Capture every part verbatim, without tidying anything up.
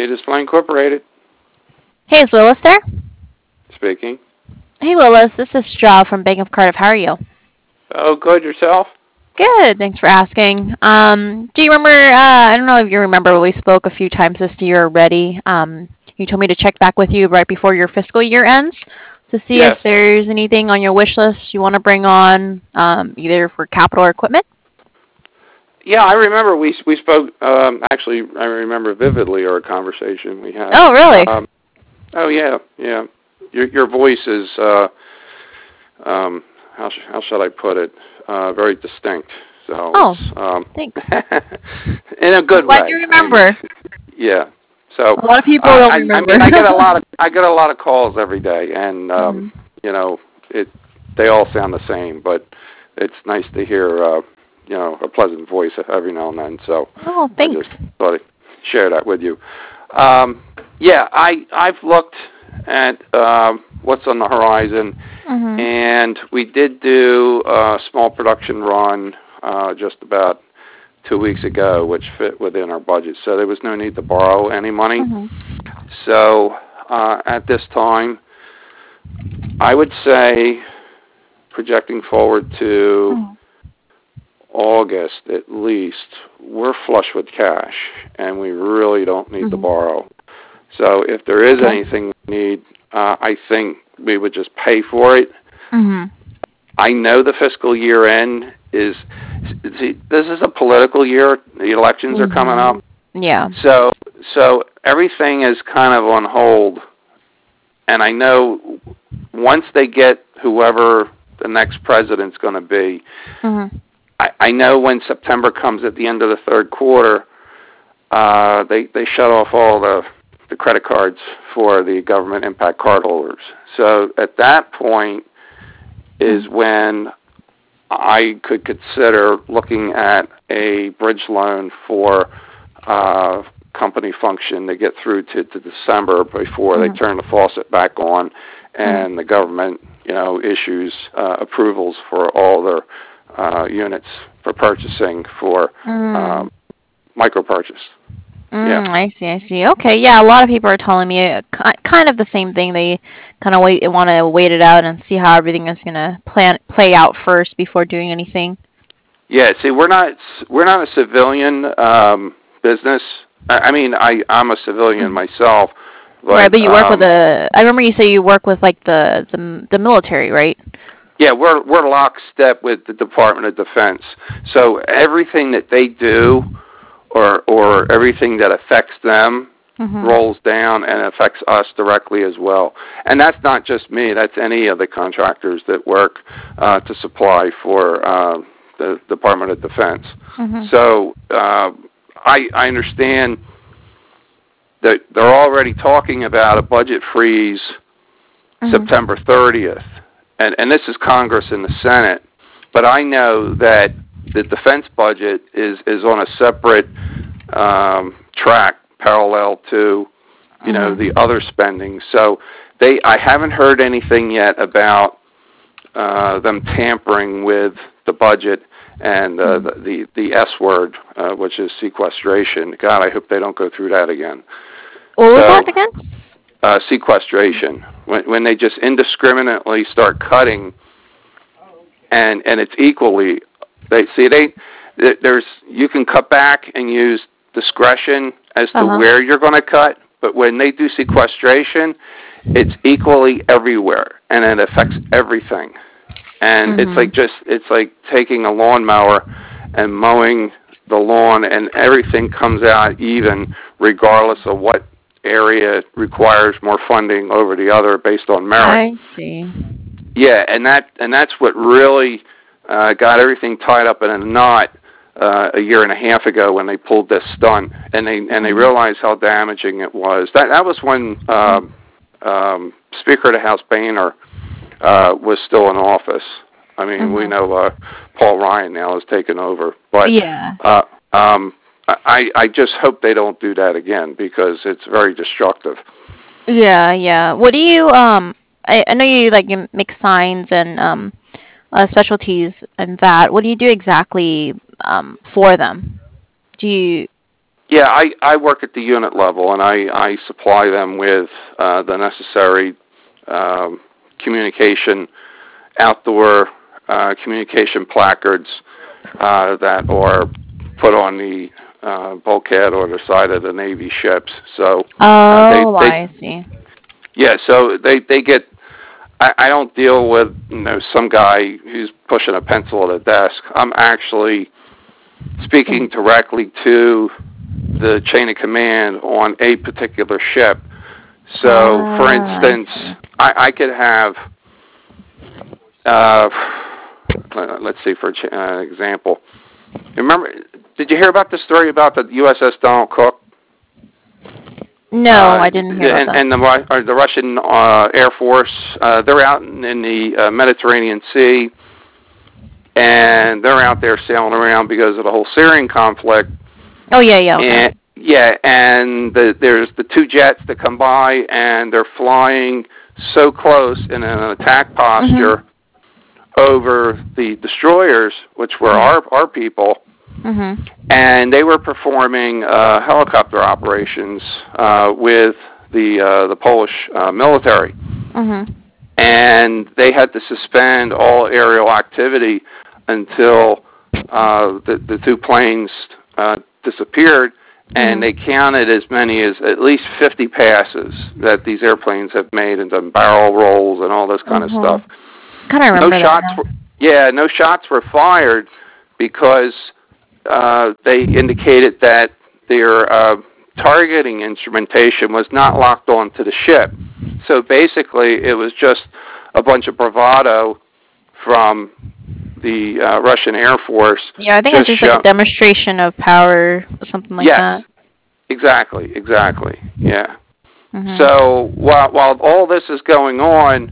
Media Display Incorporated. Hey, is Willis there? Speaking. Hey, Willis. This is Straw from Bank of Cardiff. How are you? Oh, good. Yourself? Good. Thanks for asking. Um, do you remember? Uh, I don't know if you remember, but we spoke a few times this year already. Um, you told me to check back with you right before your fiscal year ends to see if Yes. there's anything on your wish list you want to bring on, um, either for capital or equipment. Yeah, I remember we we spoke. Um, actually, I remember vividly our conversation we had. Oh, really? Um, oh yeah, yeah. Your your voice is uh, um, how sh- how should I put it? Uh, very distinct. So Oh, it's um, thanks. in a I'm good glad way. you I mean, remember. yeah. So A lot of people uh, don't I I remember. mean I get a lot of I get a lot of calls every day, and um, hmm you know it they all sound the same, but it's nice to hear uh, you know a pleasant voice every now and then. So Oh, I just thanks. thought I'd share that with you. Um, yeah, I I've looked at um, what's on the horizon, hmm and we did do a small production run uh, just about two weeks ago, which fit within our budget. So there was no need to borrow any money. hmm So uh, at this time, I would say projecting forward to hmm August at least, we're flush with cash, and we really don't need to hmm borrow. So if there is Okay. anything we need, uh, I think we would just pay for it. hmm I know the fiscal year end is, see, this is a political year. The elections are coming hmm up. Yeah. So, so everything is kind of on hold. And I know once they get whoever the next president's going to be, hmm I, I know when September comes at the end of the third quarter, uh, they they shut off all the the credit cards for the government impact card holders. So at that point is when I could consider looking at a bridge loan for uh, company function to get through to, to December before they hmm turn the faucet back on hmm and the government, you know, issues uh, approvals for all their uh, units for purchasing for Mm. um, micro purchase. Yeah. Mm, I see, I see. Okay, yeah, a lot of people are telling me uh, ki- kind of the same thing. They kind of wait, want to wait it out and see how everything is gonna plan play out first before doing anything. Yeah, see, we're not we're not a civilian um, business. I, I mean, I I'm a civilian Mhm. myself, Right, but but you work with um, a. I remember you say you work with like the the the military, right? yeah, we're we're lockstep with the Department of Defense. So everything that they do, or or everything that affects them, Mhm. rolls down and affects us directly as well. And that's not just me. That's any of the contractors that work uh, to supply for uh, the Department of Defense. Mhm. So uh, I I understand that they're already talking about a budget freeze Mhm. September thirtieth, and and this is Congress and the Senate. But I know that the defense budget is is on a separate um, track, parallel to you know the Mhm. other spending. So they I haven't heard anything yet about uh, them tampering with the budget and uh, Mhm. the, the the S word, uh, which is sequestration. God, I hope they don't go through that again. What was So that again? uh, sequestration, when when they just indiscriminately start cutting, and and it's equally, they see they there's you can cut back and use discretion as Uh to huh. where you're going to cut, but when they do sequestration, it's equally everywhere, and it affects everything. And it's like Mhm. just it's like taking a lawnmower and mowing the lawn, and everything comes out even, regardless of what area requires more funding over the other based on merit. I see. Yeah, and that and that's what really uh, got everything tied up in a knot uh, a year and a half ago when they pulled this stunt, and they and they Mhm. realized how damaging it was. That that was when um, um, Speaker of the House Boehner uh, was still in office. I mean, we Mhm. know uh, Paul Ryan now has taken over, but Yeah. uh, um, I I just hope they don't do that again because it's very destructive. Yeah, yeah. What do you um? I, I know you like you make signs and um uh, specialties and that. What do you do exactly um for them? Do you? Yeah, I, I work at the unit level, and I, I supply them with uh, the necessary um, communication, outdoor uh, communication placards uh, that are put on the uh, bulkhead or the side of the Navy ships. So uh, they, Oh, they, I see. yeah, so they, they get. I, I don't deal with you know some guy who's pushing a pencil at a desk. I'm actually speaking directly to the chain of command on a particular ship. So, for Ah, I instance, see. I, I could have, uh, let's see, for uh, example, remember, did you hear about the story about the U S S Donald Cook? No, Uh, I didn't hear about and, that. and the, or the Russian uh, Air Force, uh, they're out in, in the uh, Mediterranean Sea, and they're out there sailing around because of the whole Syrian conflict. Oh, yeah, yeah, okay. And, yeah, and the, there's the two jets that come by, and they're flying so close in an attack posture Mm-hmm. over the destroyers, which were our, our people, Mm-hmm. and they were performing uh, helicopter operations uh, with the uh, the Polish uh, military, Mm-hmm. and they had to suspend all aerial activity until uh, the the two planes uh, disappeared, and Mm-hmm. they counted as many as at least fifty passes that these airplanes have made and done barrel rolls and all this kind of Mm-hmm. stuff. Kind of No remember that shots now. were, yeah, no shots were fired because uh, they indicated that their uh, targeting instrumentation was not locked onto the ship. So basically, it was just a bunch of bravado from the uh, Russian Air Force. Yeah, I think it's Just just like a show. demonstration of power, something like Yes, that. exactly, exactly. Yeah. Mm-hmm. So while while all this is going on,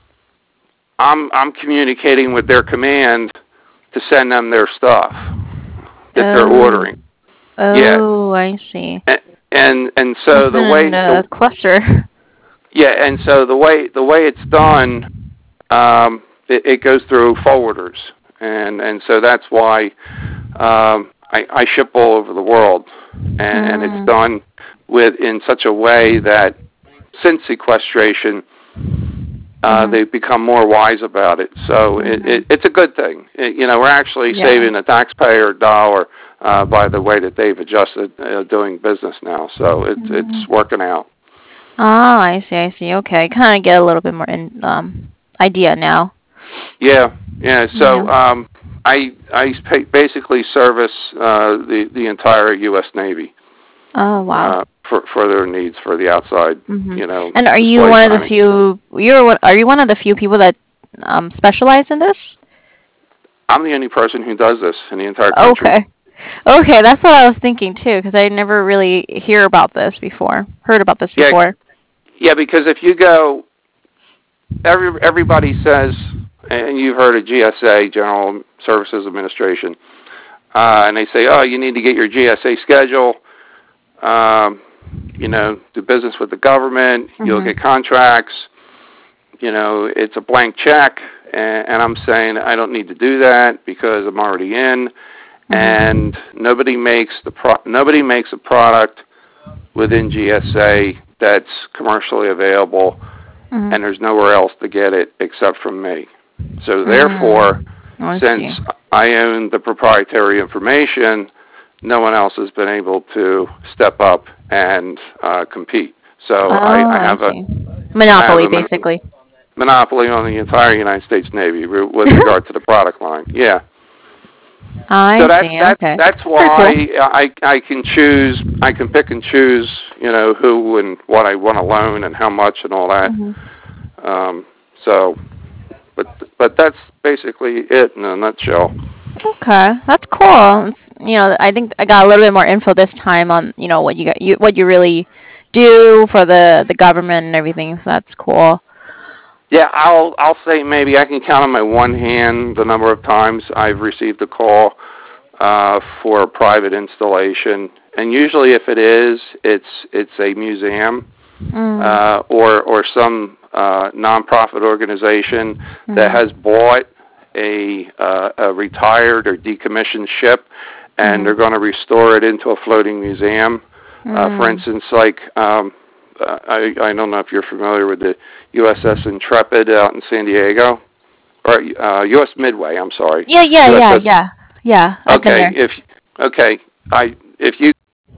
I'm I'm communicating with their command to send them their stuff that they're Oh, ordering. Yeah, oh, I see. and and, and so Must have the been way a the cluster. yeah, and so the way the way it's done, um, it, it goes through forwarders, and and so that's why um, I, I ship all over the world, and, and it's Mm. done with in such a way that since sequestration, uh, Mhm. they've become more wise about it. So it, Mhm. it, it's a good thing. It, you know, we're actually Yeah. saving the taxpayer dollar uh, by the way that they've adjusted uh, doing business now. So it's Mhm. it's working out. Ah, I see. I see. Okay, kind of get a little bit more in um idea now. Yeah, yeah. Yeah. So um, I I basically service uh, the the entire U S Navy Oh, wow. uh, for for their needs for the outside, Mhm. you know, And are you display one of the signing. few? You're one- are you one of the few people that um specialize in this? I'm the only person who does this in the entire country. Okay. Okay, that's what I was thinking too, because I never really hear about this before. Heard about this Yeah, before. yeah. Because if you go, every everybody says, and you've heard of G S A, General Services Administration, uh, and they say, oh, you need to get your G S A schedule. Um, you know, do business with the government. You'll Mhm. get contracts. You know, it's a blank check, and, and I'm saying I don't need to do that because I'm already in, Mhm. and nobody makes the pro- nobody makes a product within G S A that's commercially available, Mhm. and there's nowhere else to get it except from me. So therefore, Mm. I since see. I own the proprietary information, no one else has been able to step up and uh, compete. So I, Oh, I I have a see. I have Monopoly, a mon- basically. monopoly on the entire United States Navy re- with regard to the product line. Yeah. So I that's see. that's Okay. that's Pretty cool. why I I can choose I can pick and choose you know who and what I want to loan and how much and all that. Mhm. Um, so, but but that's basically it in a nutshell. Okay, that's cool. It's, you know, I think I got a little bit more info this time on you know what you got, you what you really do for the the government and everything. So that's cool. Yeah, I'll I'll say maybe I can count on my one hand the number of times I've received a call uh, for a private installation, and usually if it is, it's it's a museum Mm. uh, or or some uh, nonprofit organization that Mhm. has bought a uh, a retired or decommissioned ship, and Mhm. they're going to restore it into a floating museum. Uh, for Mm. instance, like um, uh, I, I don't know if you're familiar with the U S S Intrepid out in San Diego, or uh, U S Midway. I'm sorry. Yeah, yeah, yeah, U S S. yeah, yeah. I've been Okay, there. if okay, I if you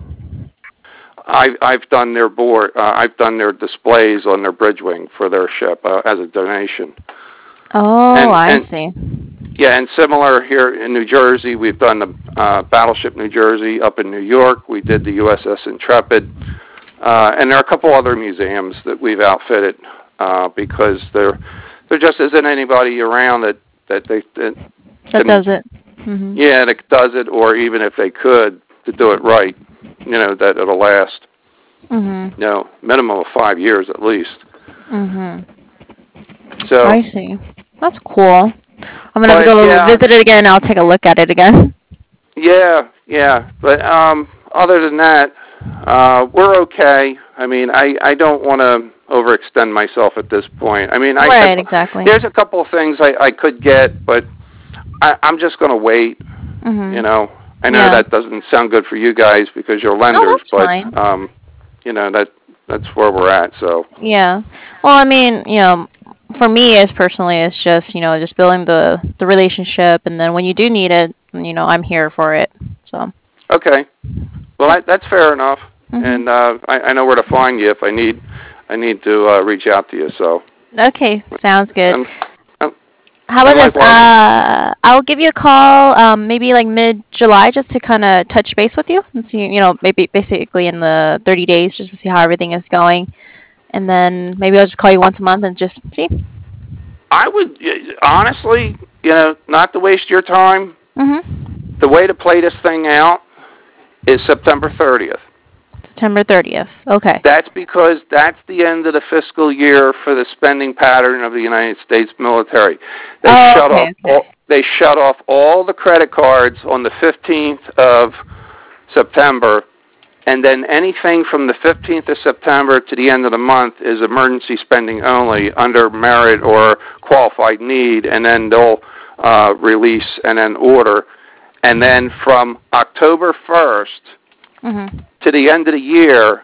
I I've done their board. Uh, I've done their displays on their bridge wing for their ship uh, as a donation. Oh, And I and see. yeah, and similar here in New Jersey, we've done the uh, Battleship New Jersey up in New York. We did the U S S Intrepid, uh, and there are a couple other museums that we've outfitted uh, because there there just isn't anybody around that that they that That can does it. Mhm. yeah that does it, or even if they could to do it right, you know that it'll last Mhm. you know minimum of five years at least. Mhm. So, I see. That's cool. I'm gonna have to but go yeah, visit it again. I'll take a look at it again. yeah, yeah. But um, other than that, uh, we're okay. I mean, I I don't want to overextend myself at this point. I mean, I could. Right, exactly. There's a couple of things I I could get, but I, I'm just going to wait. You Mhm. know, I know Yeah. that doesn't sound good for you guys because you're No, lenders, that's but fine. um, you know that that's where we're at. So, Yeah. Well, I mean, you know, for me as personally, it's just, you know, just building the the relationship, and then when you do need it, you know, I'm here for it. So. okay. Well, I, that's fair enough, Mhm. and uh, I, I know where to find you if I need I need to uh, reach out to you. So, Okay, sounds good. and and How about and this? likewise. Uh, I'll give you a call, um, maybe like mid-July, just to kind of touch base with you and see, you know, maybe basically in the thirty days, just to see how everything is going, and then maybe I'll just call you once a month and just see. I would honestly, you know, not to waste your time. Mhm. The way to play this thing out is September thirtieth. September thirtieth. Okay. That's because that's the end of the fiscal year for the spending pattern of the United States military. They Oh, shut okay, off okay. all, they shut off all the credit cards on the fifteenth of September, and then anything from the fifteenth of September to the end of the month is emergency spending only under merit or qualified need, and then they'll uh, release and then order. And then from October first Mhm. to the end of the year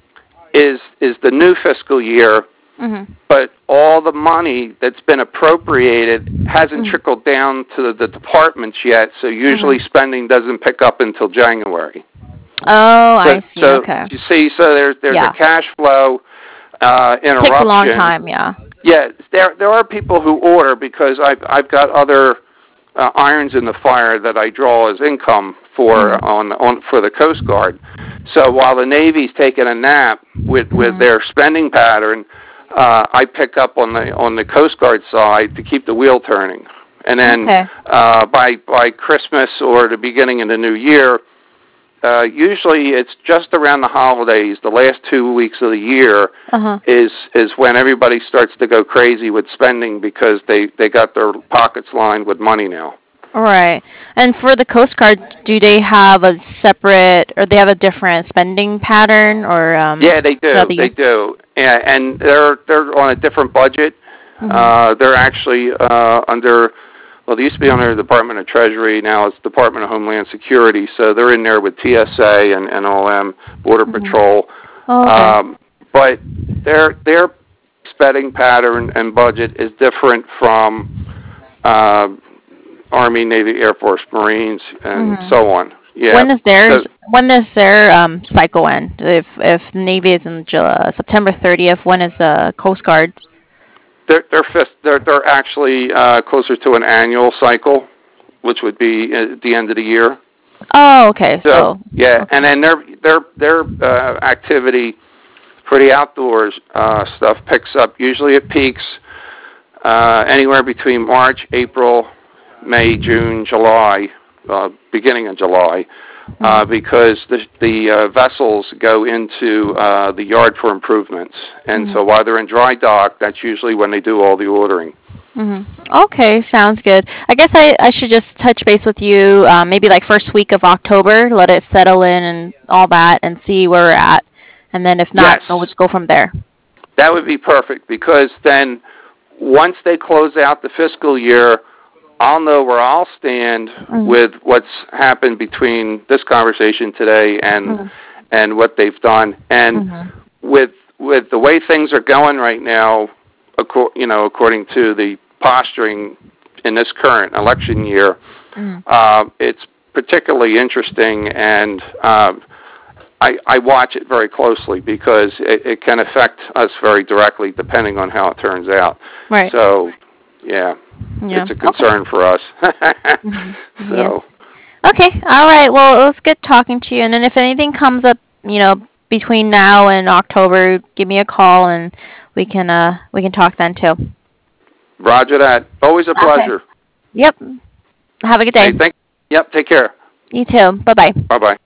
is is the new fiscal year, Mhm. but all the money that's been appropriated hasn't Mhm. trickled down to the, the departments yet, so usually Mhm. spending doesn't pick up until January. Oh, So, I see. so Okay. you see, so there's there's a Yeah. cash flow uh, Takes a long interruption. time. Yeah. Yeah, there there are people who order because I've I've got other uh, irons in the fire that I draw as income for Mhm. on on for the Coast Guard. So while the Navy's taking a nap with with Mhm. their spending pattern, uh, I pick up on the on the Coast Guard side to keep the wheel turning. And then Okay. uh, by by Christmas or the beginning of the new year, uh, usually it's just around the holidays, the last two weeks of the year, Uh huh. is is when everybody starts to go crazy with spending because they they got their pockets lined with money now. All right. And for the Coast Guard, do they have a separate, or they have a different spending pattern, or um Yeah, they throughout do. the They year? do. Yeah, and they're they're on a different budget. Mhm. Uh, they're actually uh, under. Well, they used to be under the Department of Treasury. Now it's Department of Homeland Security. So they're in there with T S A and N O M, Border Mhm. Patrol. Oh, okay. Um, but their their spending pattern and budget is different from uh, Army, Navy, Air Force, Marines, and Mhm. so on. Yeah. When is So theirs? When does their um cycle end? If if Navy is in July, September thirtieth, when is the Coast Guard? they're they're fist, they're they're actually uh, closer to an annual cycle, which would be at the end of the year. Oh, okay. So So, yeah, okay. and then their their their uh, activity for the outdoors uh, stuff picks up. Usually it peaks uh, anywhere between March, April, May, June, July, uh, beginning of July, uh, Mhm. because the the uh, vessels go into uh, the yard for improvements, and Mhm. so while they're in dry dock, that's usually when they do all the ordering. Mhm. Okay, sounds good. I guess I I should just touch base with you, um, maybe like first week of October, let it settle in and all that, and see where we're at. And then if not, Yes, we'll just go from there. that would be perfect because then once they close out the fiscal year, I'll know where I'll stand mm-hmm. with what's happened between this conversation today and mm-hmm. and what they've done, and mm-hmm. with with the way things are going right now, you know, according to the posturing in this current election year, mm-hmm. uh, it's particularly interesting, and uh, I, I watch it very closely because it, it can affect us very directly depending on how it turns out. Right. So, yeah, yeah. it's a concern okay. for us. mm-hmm. So. Yes. Okay. All right. Well, it was good talking to you. And then if anything comes up, you know, between now and October, give me a call and we can uh we can talk then too. Roger that. Always a pleasure. Okay. Yep. Have a good day. Hey, thank. Yep. Take care. You too. Bye bye. Bye bye.